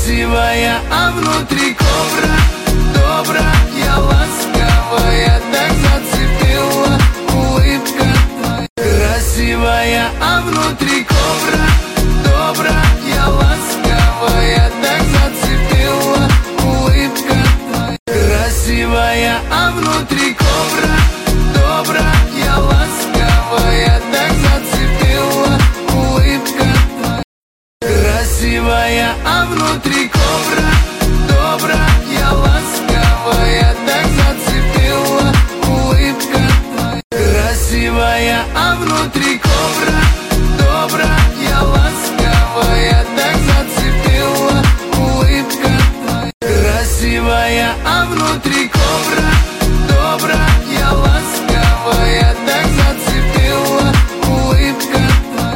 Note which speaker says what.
Speaker 1: Красивая, а внутри кобра. Добрая, ласковая, так зацепила улыбка твоя. Красивая, а внутри кобра. Добрая, ласковая, так зацепила улыбка твоя. Красивая, а внутри кобра. Добрая, ласковая, так зацепила улыбка твоя. Красивая, а внутри